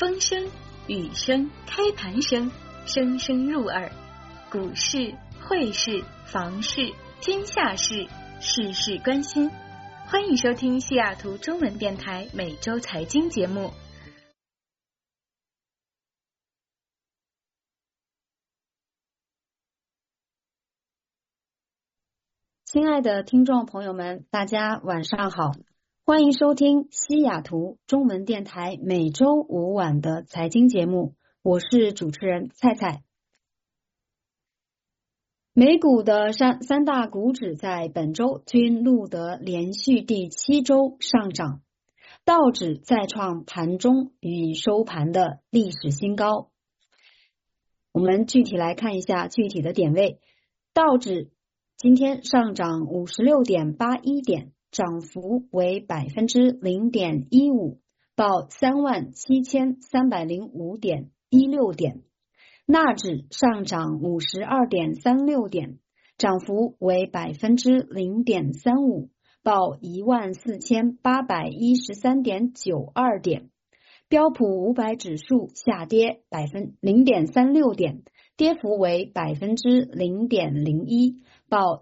风声、雨声、开盘声，声声入耳。股市、汇市、房市、天下事，事事关心。欢迎收听西雅图中文电台每周财经节目。 亲爱的听众朋友们，大家晚上好，欢迎收听西雅图中文电台每周五晚的财经节目，我是主持人蔡蔡。美股的三大股指在本周均录得连续第7周上涨，道指再创盘中与收盘的历史新高。我们具体来看一下具体的点位，道指今天上涨56.81点，涨幅为 0.15%， 报 37,305.16 点。纳指上涨52.36点，涨幅为 0.35%， 报 14,813.92 点。标普500指数下跌 0.36 点，跌幅为 0.01%， 报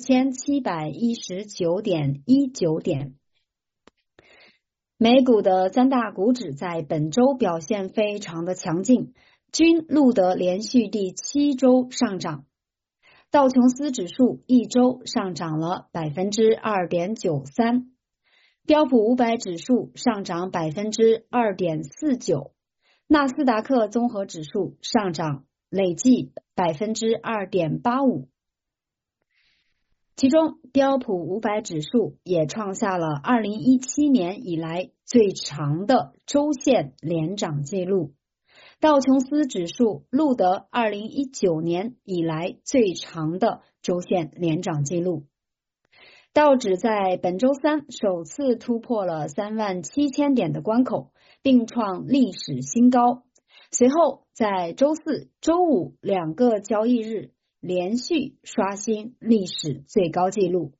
4,719.19 点。美股的三大股指在本周表现非常的强劲，均录得连续第7周上涨。道琼斯指数一周上涨了 2.93%， 标普500指数上涨 2.49%， 纳斯达克综合指数上涨累计 2.85%。 其中标普500指数也创下了2017年以来最长的周线连涨记录，道琼斯指数录得2019年以来最长的周线连涨记录。道指在本周三首次突破了37000点的关口，并创历史新高。随后在周四、周五两个交易日连续刷新历史最高纪录。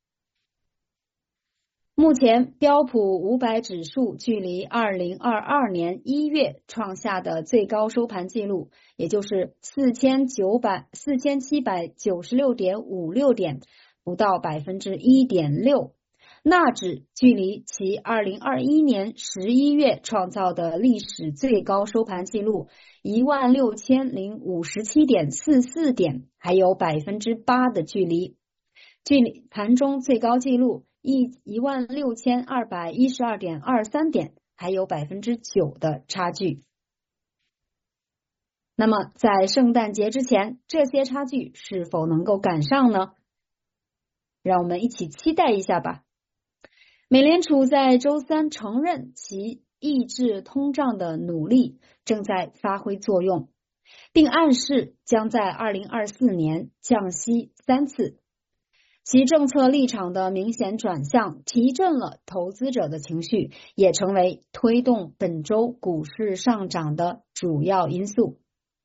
目前标普500指数距离2022年1月创下的最高收盘记录，也就是4796.56 点，不到 1.6%。纳指距离其2021年11月创造的历史最高收盘记录 16,057.44 点还有 8% 的距离，距离盘中最高纪录16,212.23 点还有 9% 的差距。那么在圣诞节之前，这些差距是否能够赶上呢？让我们一起期待一下吧。美联储在周三承认其抑制通胀的努力正在发挥作用，并暗示将在2024年降息3次。其政策立场的明显转向提振了投资者的情绪，也成为推动本周股市上涨的主要因素。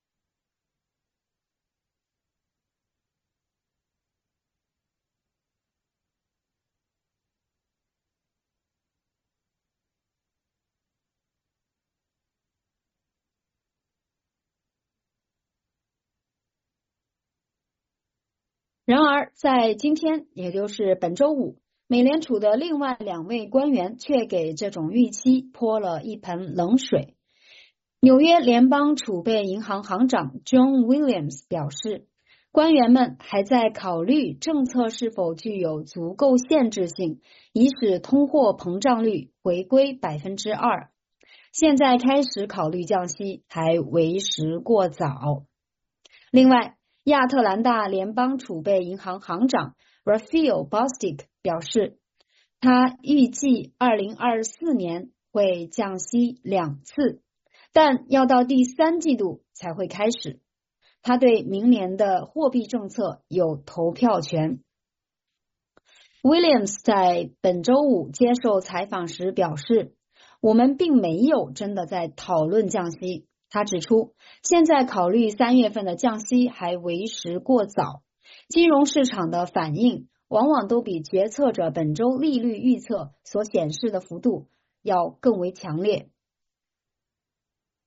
然而在今天，也就是本周五，美联储的另外2位官员却给这种预期泼了一盆冷水。纽约联邦储备银行行长 John Williams 表示，官员们还在考虑政策是否具有足够限制性，以使通货膨胀率回归 2%。现在开始考虑降息还为时过早。另外，亚特兰大联邦储备银行行长 Raphael Bostic 表示，他预计2024年会降息2次，但要到第3季度才会开始。他对明年的货币政策有投票权。Williams 在本周五接受采访时表示，我们并没有真的在讨论降息。他指出，现在考虑3月份的降息还为时过早，金融市场的反应往往都比决策者本周利率预测所显示的幅度要更为强烈。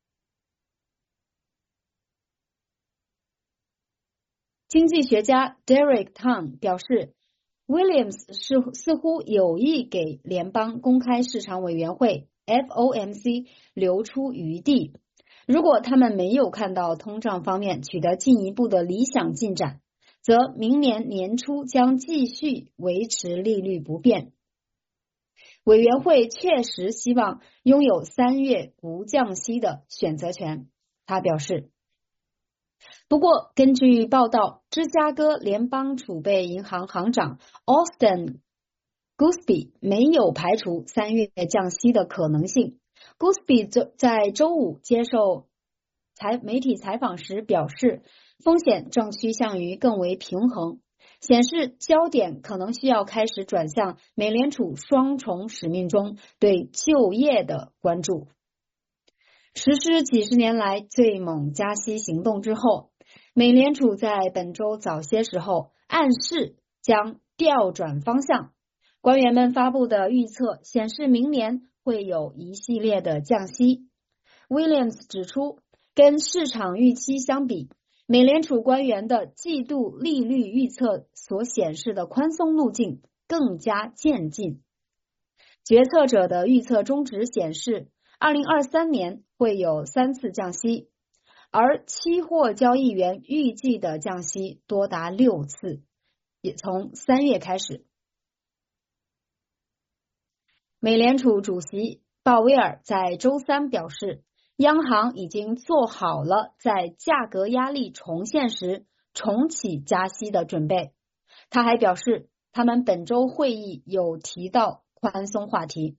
经济学家 Derek Tang 表示，Williams 似乎有意给联邦公开市场委员会 FOMC 留出余地。如果他们没有看到通胀方面取得进一步的理想进展，则明年年初将继续维持利率不变。委员会确实希望拥有3月不降息的选择权，他表示。不过，根据报道，芝加哥联邦储备银行行长 Austin Goolsbee 没有排除3月降息的可能性。Goolsbee 在周五接受媒体采访时表示，风险正趋向于更为平衡，显示焦点可能需要开始转向美联储双重使命中对就业的关注。实施几十年来最猛加息行动之后，美联储在本周早些时候暗示将调转方向。官员们发布的预测显示，明年会有一系列的降息。Williams 指出，跟市场预期相比，美联储官员的季度利率预测所显示的宽松路径更加渐进。决策者的预测中值显示，2023年会有3次降息，而期货交易员预计的降息多达6次，也从3月开始。美联储主席鲍威尔在周三表示，央行已经做好了在价格压力重现时重启加息的准备。他还表示，他们本周会议有提到宽松话题。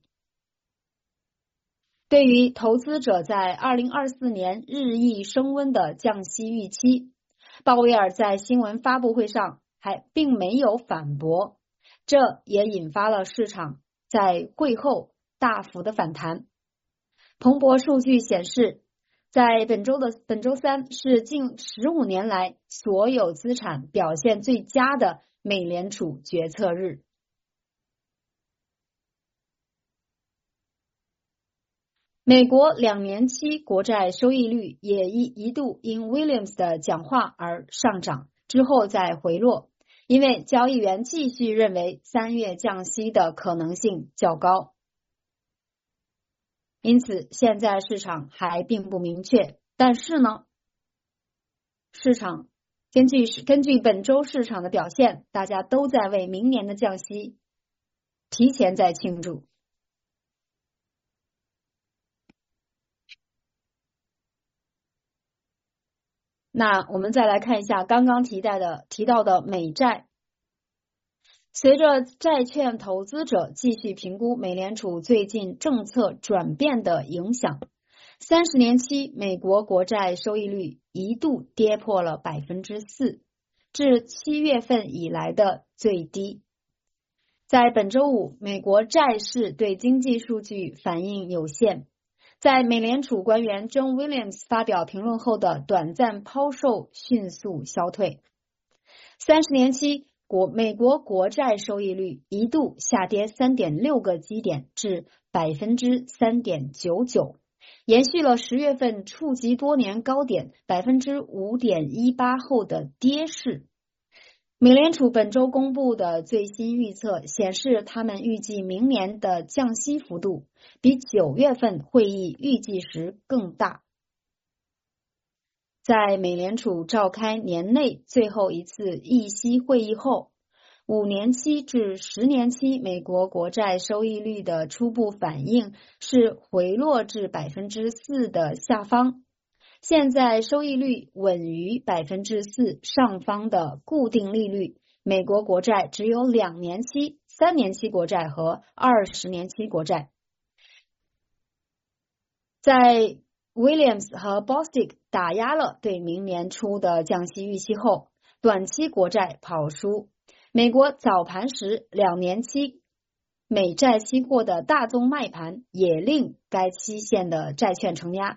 对于投资者在2024年日益升温的降息预期，鲍威尔在新闻发布会上还并没有反驳，这也引发了市场在会后大幅的反弹。彭博数据显示，在本周三是近15年来所有资产表现最佳的美联储决策日。美国2年期国债收益率也一度因 Williams 的讲话而上涨，之后再回落，因为交易员继续认为3月降息的可能性较高。因此，现在市场还并不明确，但是呢，市场根据本周市场的表现，大家都在为明年的降息提前在庆祝。那我们再来看一下刚刚提到的美债。随着债券投资者继续评估美联储最近政策转变的影响，30年期美国国债收益率一度跌破了 4%， 至7月份以来的最低。在本周五，美国债市对经济数据反应有限。在美联储官员 John Williams 发表评论后的短暂抛售迅速消退。30年期美国国债收益率一度下跌 3.6 个基点至 3.99%， 延续了10月份触及多年高点 5.18% 后的跌势。美联储本周公布的最新预测显示，他们预计明年的降息幅度比9月份会议预计时更大。在美联储召开年内最后一次议息会议后，5年期至10年期美国国债收益率的初步反应是回落至 4% 的下方。现在收益率稳于 4% 上方的固定利率，美国国债只有2年期、3年期国债和20年期国债。在 Williams 和 Bostic 打压了对明年初的降息预期后，短期国债跑输。美国早盘时2年期美债期货的大宗卖盘也令该期限的债券承压。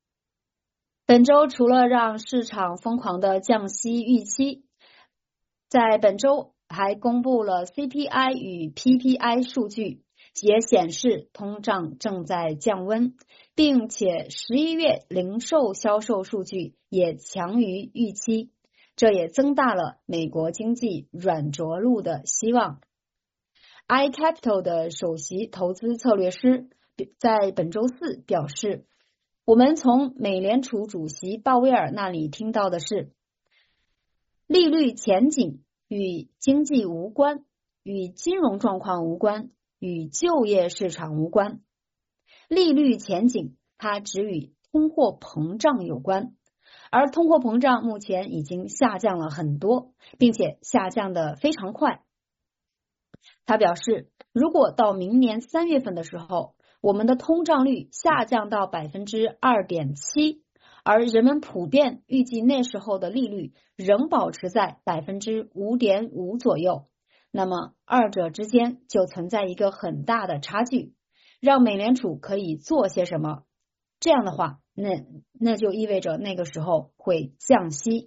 本周除了让市场疯狂的降息预期， 在本周还公布了 CPI 与 PPI 数据，也显示通胀正在降温，并且11月零售销售数据也强于预期，这也增大了美国经济软着陆的希望。iCapital 的首席投资策略师在本周四表示，我们从美联储主席鲍威尔那里听到的是，利率前景与经济无关，与金融状况无关，与就业市场无关。利率前景它只与通货膨胀有关，而通货膨胀目前已经下降了很多，并且下降得非常快。他表示，如果到明年3月份的时候，我们的通胀率下降到 2.7%， 而人们普遍预计那时候的利率仍保持在 5.5% 左右，那么二者之间就存在一个很大的差距，让美联储可以做些什么。这样的话，那就意味着那个时候会降息。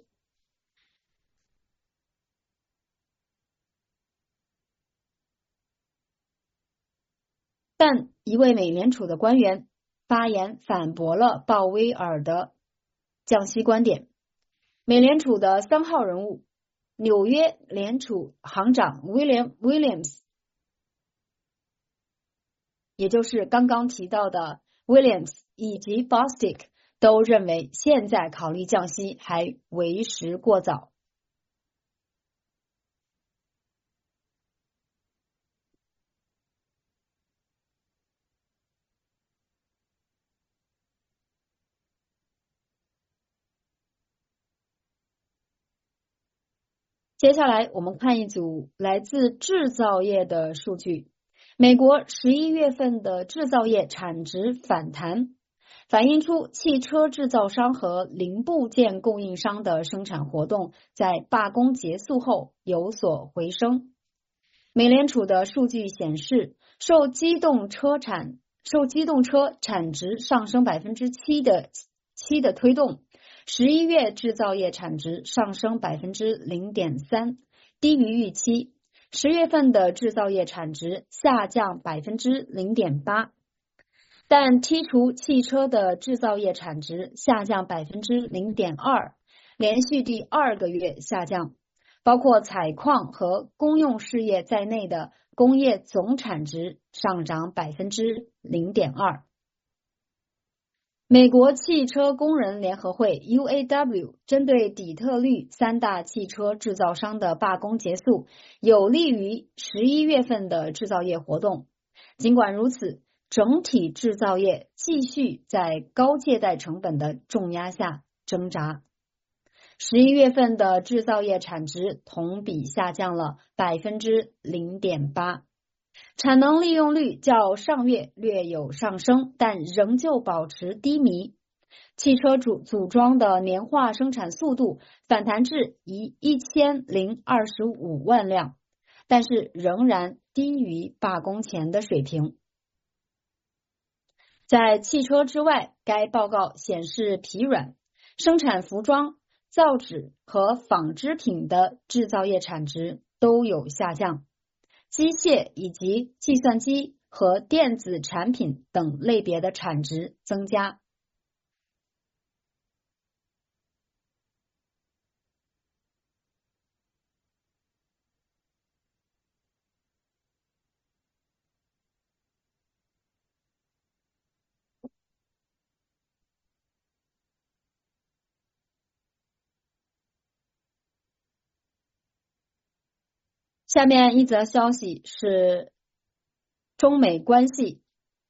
但一位美联储的官员发言反驳了鲍威尔的降息观点。美联储的3号人物，纽约联储行长 Williams， 也就是刚刚提到的 Williams 以及 Bostic 都认为现在考虑降息还为时过早。接下来我们看一组来自制造业的数据。美国11月份的制造业产值反弹，反映出汽车制造商和零部件供应商的生产活动在罢工结束后有所回升。美联储的数据显示，受机动车产值上升 7% 的推动，11月制造业产值上升 0.3%， 低于预期。10月份的制造业产值下降 0.8%， 但剔除汽车的制造业产值下降 0.2%， 连续第2个月下降。包括采矿和公用事业在内的工业总产值上涨 0.2%。美国汽车工人联合会 UAW 针对底特律3大汽车制造商的罢工结束，有利于11月份的制造业活动。尽管如此，整体制造业继续在高借贷成本的重压下挣扎。11月份的制造业产值同比下降了 0.8%， 产能利用率较上月略有上升，但仍旧保持低迷。汽车组装的年化生产速度反弹至1025万辆，但是仍然低于罢工前的水平。在汽车之外，该报告显示疲软、生产服装、造纸和纺织品的制造业产值都有下降，机械以及计算机和电子产品等类别的产值增加。下面一则消息是中美关系。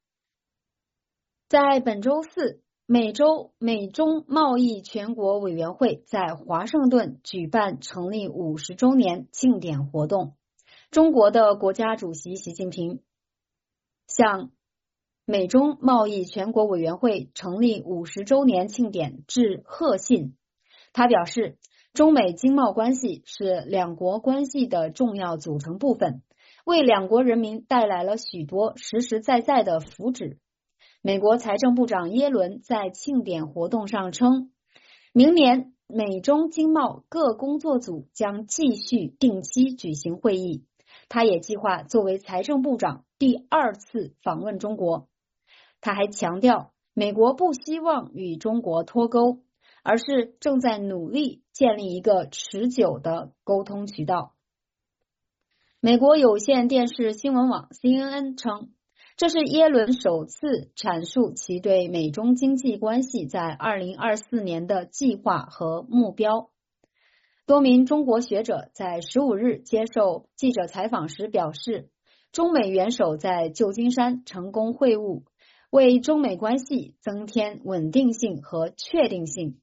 在本周四，美中贸易全国委员会在华盛顿举办成立50周年庆典活动。中国的国家主席习近平向美中贸易全国委员会成立50周年庆典致贺信。他表示，中美经贸关系是两国关系的重要组成部分，为两国人民带来了许多实实在在的福祉。美国财政部长耶伦在庆典活动上称，明年美中经贸各工作组将继续定期举行会议。他也计划作为财政部长第2次访问中国。他还强调，美国不希望与中国脱钩，而是正在努力建立一个持久的沟通渠道。美国有线电视新闻网 CNN 称，这是耶伦首次阐述其对美中经济关系在2024年的计划和目标。多名中国学者在15日接受记者采访时表示，中美元首在旧金山成功会晤，为中美关系增添稳定性和确定性，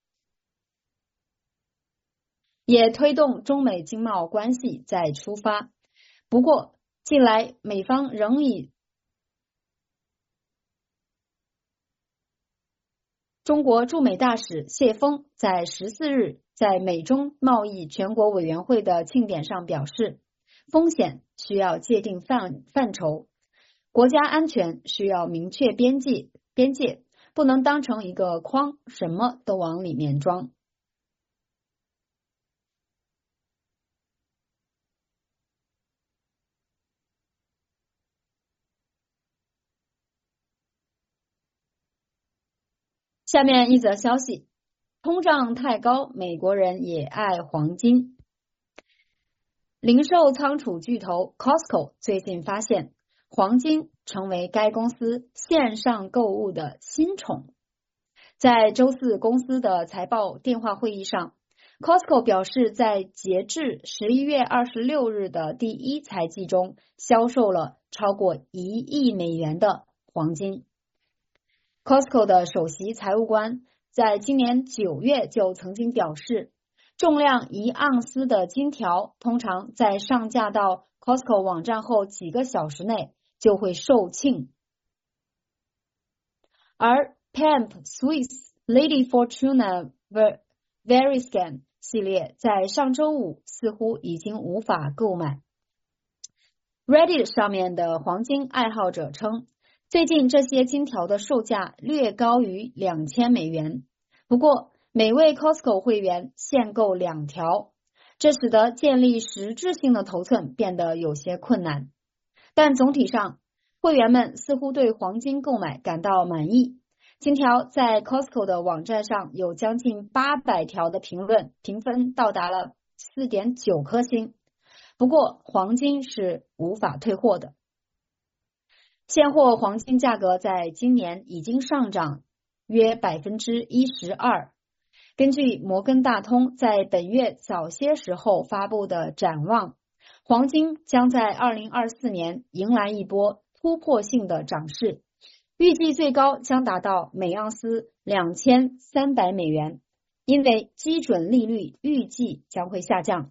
也推动中美经贸关系再出发。不过，近来美方仍以中国驻美大使谢锋在14日在美中贸易全国委员会的庆典上表示，风险需要界定范畴，国家安全需要明确边界，不能当成一个筐，什么都往里面装。下面一则消息，通胀太高，美国人也爱黄金。零售仓储巨头 Costco 最近发现，黄金成为该公司线上购物的新宠。在周四公司的财报电话会议上， Costco 表示，在截至11月26日的第一财季中，销售了超过1亿美元的黄金。Costco 的首席财务官在今年9月就曾经表示，重量1盎司的金条通常在上架到 Costco 网站后几个小时内就会售罄。而 Pamp Swiss Lady Fortuna Veriscan 系列在上周五似乎已经无法购买。Reddit 上面的黄金爱好者称，最近这些金条的售价略高于2000美元，不过每位 Costco 会员限购2条，这使得建立实质性的头寸变得有些困难。但总体上，会员们似乎对黄金购买感到满意。金条在 Costco 的网站上有将近800条的评论，评分到达了 4.9 颗星。不过黄金是无法退货的。现货黄金价格在今年已经上涨约 12%。根据摩根大通在本月早些时候发布的展望，黄金将在2024年迎来一波突破性的涨势，预计最高将达到每盎司2300美元，因为基准利率预计将会下降。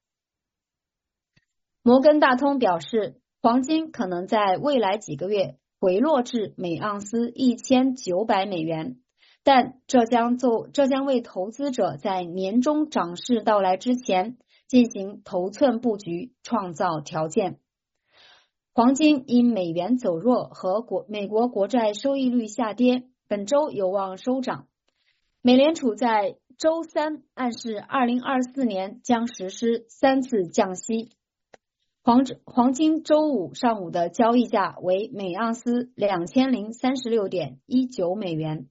摩根大通表示，黄金可能在未来几个月回落至每盎司1900美元，但这将为投资者在年终涨势到来之前进行头寸布局创造条件。黄金因美元走弱和美国国债收益率下跌，本周有望收涨。美联储在周三暗示2024年将实施3次降息。黄金周五上午的交易价为每盎司2036.19美元。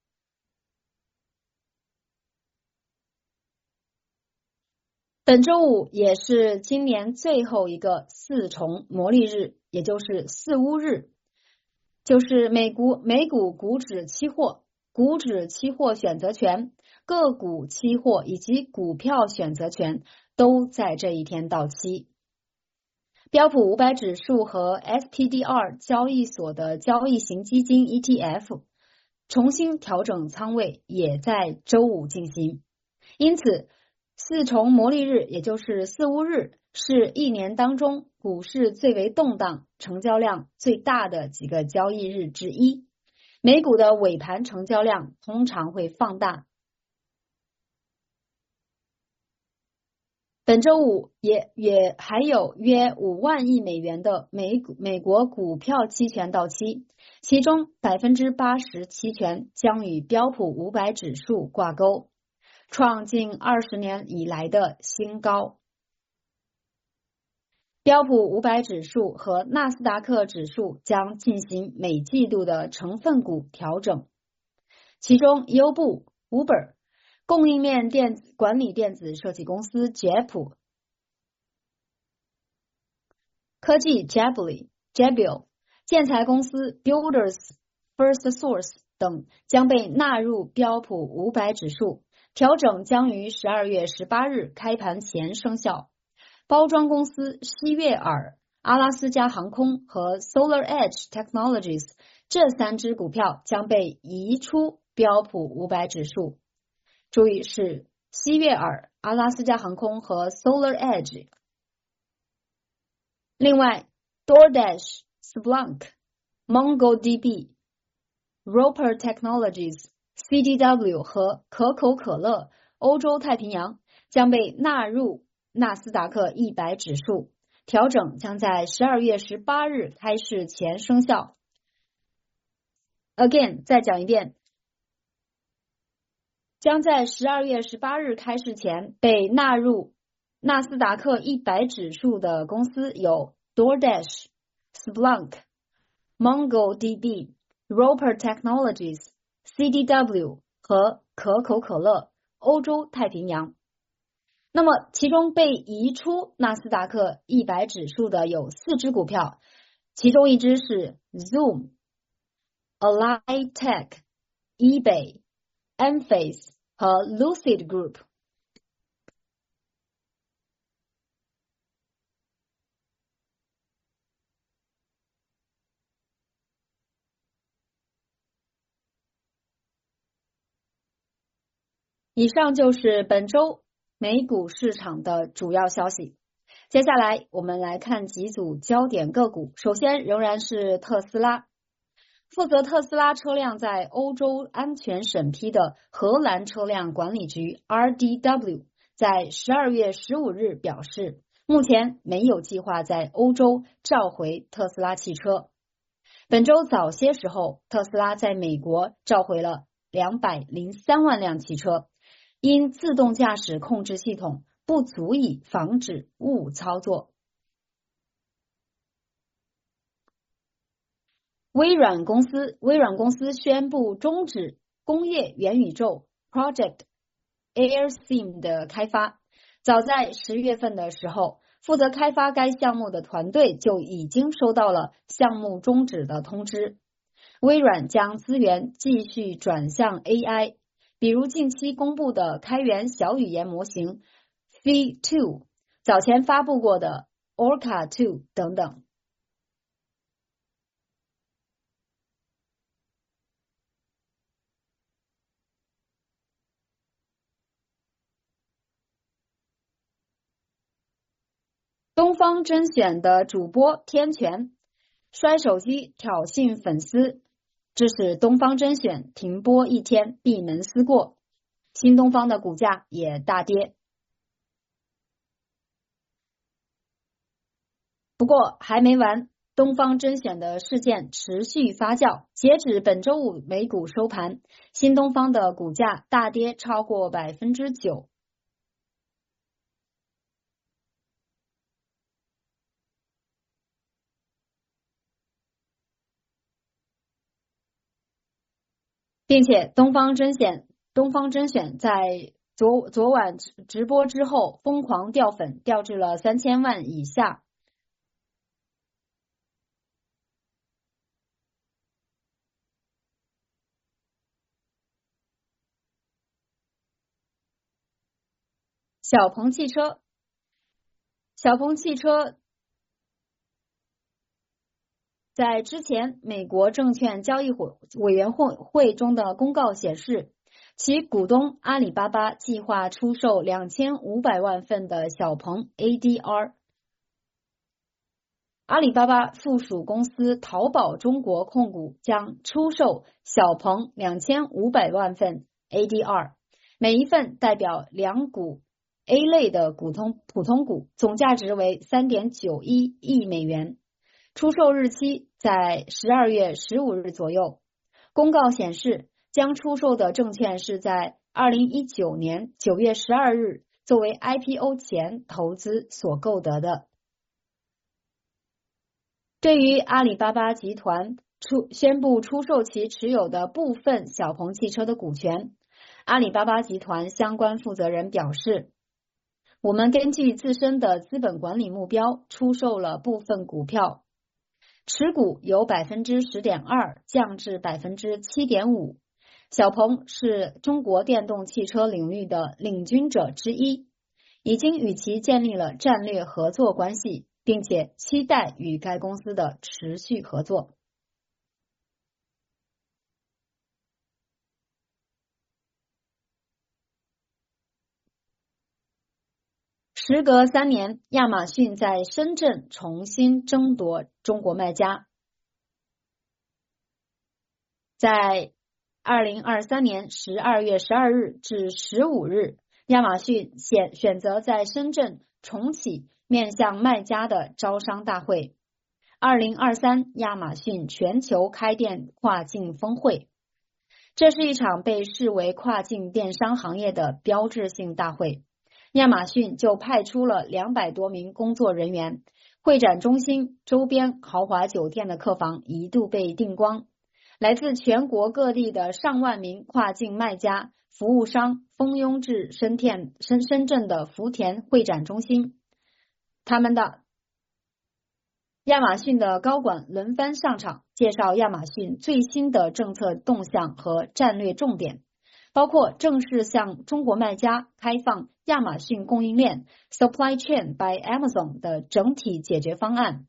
本周五也是今年最后一个4重魔力日，也就是四巫日，就是美股股指期货、股指期货选择权、个股期货以及股票选择权都在这一天到期。标普500指数和 SPDR 交易所的交易型基金 ETF 重新调整仓位也在周五进行。因此4重魔力日，也就是四巫日，是一年当中股市最为动荡、成交量最大的几个交易日之一。美股的尾盘成交量通常会放大。本周五也还有约5万亿美元的美国股票期权到期，其中 80% 期权将与标普500指数挂钩。 创近20年以来的新高。标普500指数和纳斯达克指数将进行每季度的成分股调整，其中优步、Uber、供应链管理电子设计公司捷普、科技 Jabil、建材公司 Builders FirstSource 等将被纳入标普500指数，调整将于12月18日开盘前生效。包装公司希悦尔、阿拉斯加航空和 SolarEdge Technologies 这3只股票将被移出标普500指数。注意是希悦尔、阿拉斯加航空和 SolarEdge。另外 DoorDash、Splunk、MongoDB、Roper Technologies、CDW 和可口可乐欧洲太平洋将被纳入纳斯达克100指数，调整将在12月18日开市前生效。Again， 再讲一遍，将在12月18日开市前被纳入纳斯达克100指数的公司有 DoorDash、Splunk、MongoDB、Roper Technologies、CDW 和可口可乐欧洲太平洋。那么其中被移出纳斯达克100指数的有4只股票，其中一只是 Zoom、Align Tech、eBay、Enphase 和 Lucid Group。以上就是本周美股市场的主要消息。接下来我们来看几组焦点个股。首先仍然是特斯拉。负责特斯拉车辆在欧洲安全审批的荷兰车辆管理局 RDW 在12月15日表示，目前没有计划在欧洲召回特斯拉汽车。本周早些时候，特斯拉在美国召回了203万辆汽车，因自动驾驶控制系统不足以防止误操作。微软公司宣布终止工业元宇宙 Project AirSim 的开发。早在10月份的时候，负责开发该项目的团队就已经收到了项目终止的通知。微软将资源继续转向 AI， 比如近期公布的开源小语言模型 V2， 早前发布过的 Orca 2等等。东方甄选的主播天权摔手机挑衅粉丝，致使东方甄选停播1天，闭门思过。新东方的股价也大跌。不过还没完，东方甄选的事件持续发酵。截止本周五美股收盘，新东方的股价大跌超过 9%。并且东方甄选在昨晚直播之后疯狂掉粉，掉至了3000万以下。小鹏汽车在之前美国证券交易委员会中的公告显示，其股东阿里巴巴计划出售2500万份的小鹏 ADR。 阿里巴巴附属公司淘宝中国控股将出售小鹏2500万份 ADR， 每一份代表2股 A 类的普通股，总价值为 3.91 亿美元。出售日期在12月15日左右。公告显示，将出售的证券是在 2019年9月12日作为 IPO 前投资所购得的。对于阿里巴巴集团宣布出售其持有的部分小鹏汽车的股权，阿里巴巴集团相关负责人表示，我们根据自身的资本管理目标出售了部分股票，持股由 10.2% 降至 7.5%。小鹏是中国电动汽车领域的领军者之一，已经与其建立了战略合作关系，并且期待与该公司的持续合作。时隔3年，亚马逊在深圳重新争夺中国卖家。在2023年12月12日至15日，亚马逊选择在深圳重启面向卖家的招商大会。2023亚马逊全球开店跨境峰会，这是一场被视为跨境电商行业的标志性大会。亚马逊就派出了200多名工作人员，会展中心周边豪华酒店的客房一度被订光。来自全国各地的上万名跨境卖家、服务商蜂拥至深圳的福田会展中心。亚马逊的高管轮番上场，介绍亚马逊最新的政策动向和战略重点，包括正式向中国卖家开放亚马逊供应链 Supply Chain by Amazon 的整体解决方案。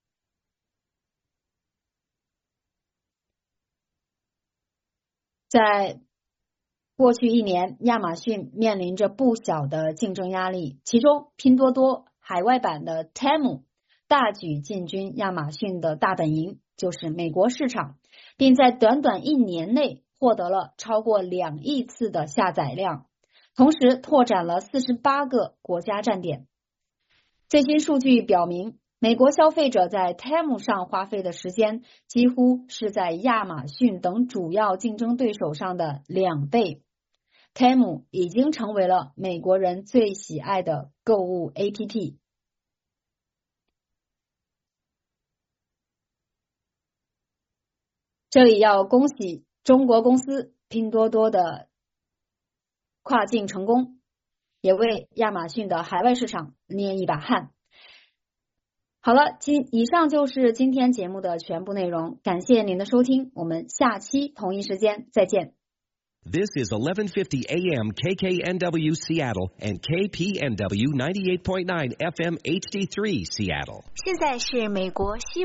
在过去1年，亚马逊面临着不小的竞争压力，其中拼多多海外版的 Temu 大举进军亚马逊的大本营，就是美国市场，并在短短1年内获得了超过2亿次的下载量，同时拓展了48个国家站点。最新数据表明，美国消费者在 Temu 上花费的时间几乎是在亚马逊等主要竞争对手上的2倍。Temu 已经成为了美国人最喜爱的购物 APP。这里要恭喜中国公司拼多多的跨境成功，也为亚马逊的海外市场捏一把汗。好了，以上就是今天节目的全部内容，感谢您的收听，我们下期同一时间再见。 This is 1150 AM KKNW Seattle and KPNW 98.9 FM HD3 Seattle. 现在是美国西